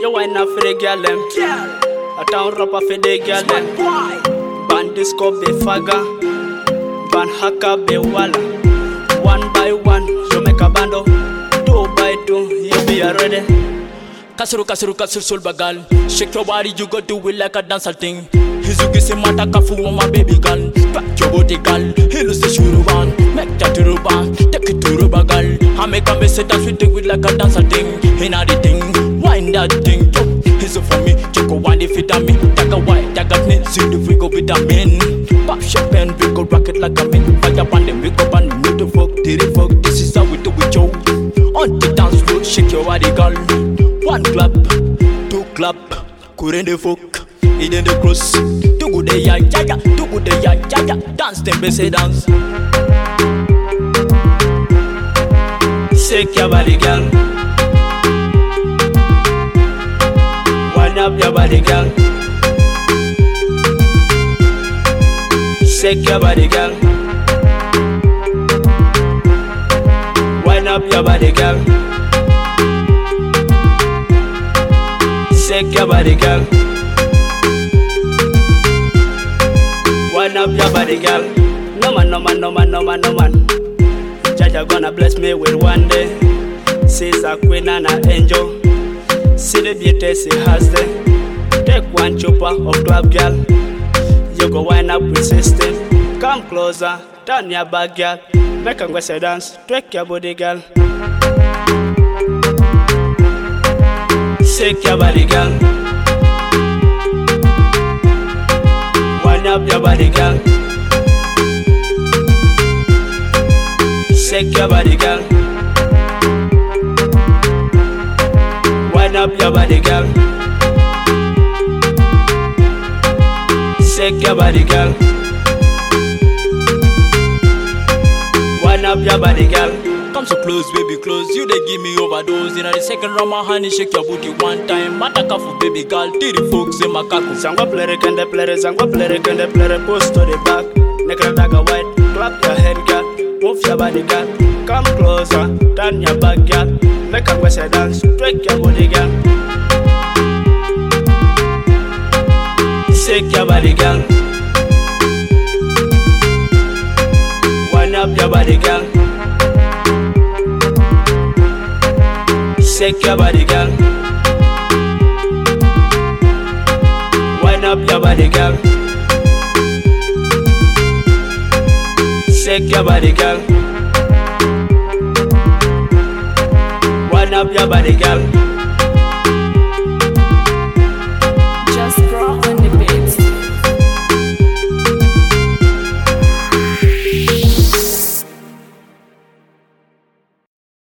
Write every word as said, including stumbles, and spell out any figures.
You wine up for the girl them. A town rapper for the girl them. Ban disco be faga, ban haka be wala. One by one, you make a bando. Two by two, you be ready. Kasuru kasuru kasuru soul bagal. Shake your body, you go do it like a dancer thing. Hizuki se mata kafu on my baby girl. Back your body girl, he lose the shuruban. Make that to ruban, take it to rubagal. I make a mess dance with it like a dancer thing. Inna the thing, wind that thing. He's for me, check a one if it a me. Take a white, take a knit, see the we go vitamin. Pop champagne, we go rock it like a min. Fire pan them, we go pan me to fuck, did it fuck. This is how we do it, yo. On the dance floor, shake your body girl. One clap, two clap, couldn't the fuck. It in the cross, too good the ya ya ya, too good the ya ya ya. Dance them, they say dance. Shake your body, girl. Wind up your body, girl. Shake your body, girl. Wind up your body, girl. Shake your body, girl. Wind up your body, girl. No man, no man, no man, no man, no man. Jaja gonna bless me with one day. She's a queen and an angel. See the beauty she has there. Take one chopper of club, girl. You go wind up with system. Come closer, turn your back, girl. Make a go say dance, take your body, girl. Shake your body, girl. Wind up your body, girl. Shake your body, girl. Wind up your body, girl. Shake your body, girl. Wind up your body, girl. Come so close, baby, close. You they give me overdose. In the second round, my honey, shake your booty one time. Mataka for baby girl, tiri folks in my kaku. Sangwa plere kende plere, sangwa plere kende plere. Post to the back, nekra daga white. Clap your head, girl. Move your body, girl. Come closer, turn your back, girl. Make a west dance, break your body, girl. Shake your body, girl. Wind up your body, girl. Shake your body, girl. Wind up your body, girl. Shake your body, girl. Wind up your body, girl.